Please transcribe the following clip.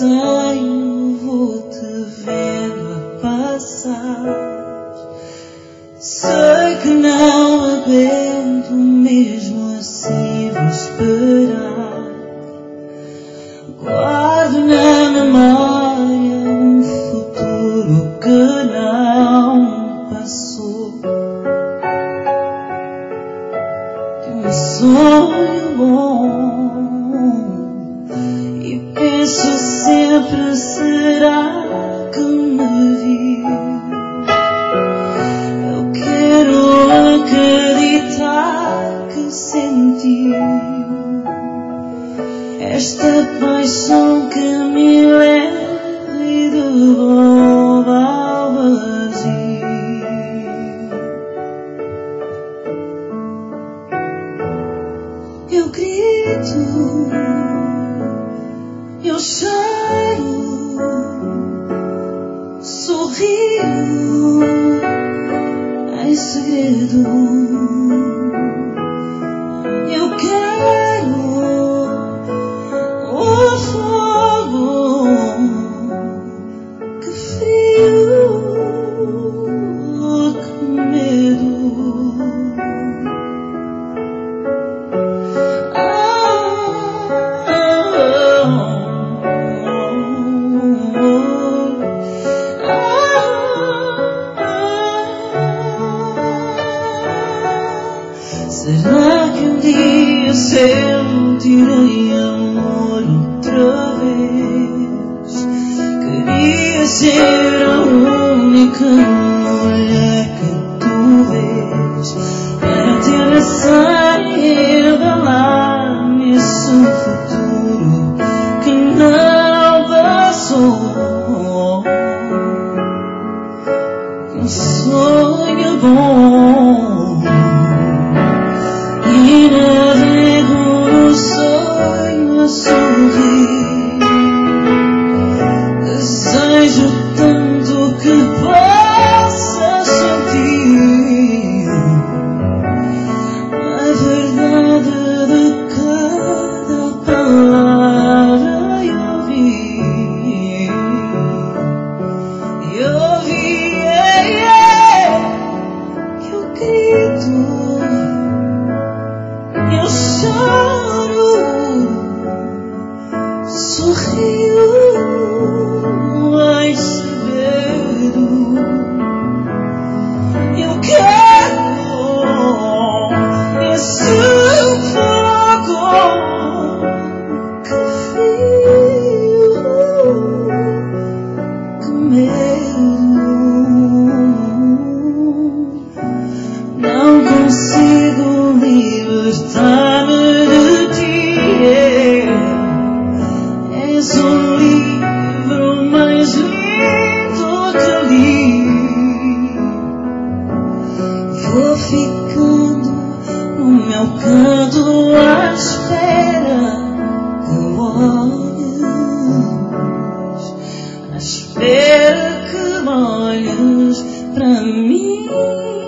tenho, vou-te vendo a passar. Sei que não aguento, mesmo assim vou esperar. Guardo na memória um futuro que não passou. De um sonho bom, e penso sempre, será que me viu? Eu quero acreditar que sentiu esta paixão que me leva e devolve ao vazio. Eu grito, eu choro, sorrio em segredo. Eu quero o fogo, que frio, que medo. Será que um dia sentirei amor outra vez? Queria ser a única mulher que tu vês, para ter essa revelar-me esse futuro que não passou. Um sonho bom, e navego no sonho a sorrir. Desejo tanto que possas sentir a verdade de cada palavra eu ouvi. Eu grito, eu choro, sorrio em segredo. Eu quero esse fogo, que frio, que medo. Não consigo libertar-me de ti. És o livro mais lindo que li. Vou ficando no meu canto à espera que olhes, à espera que olhes para mim.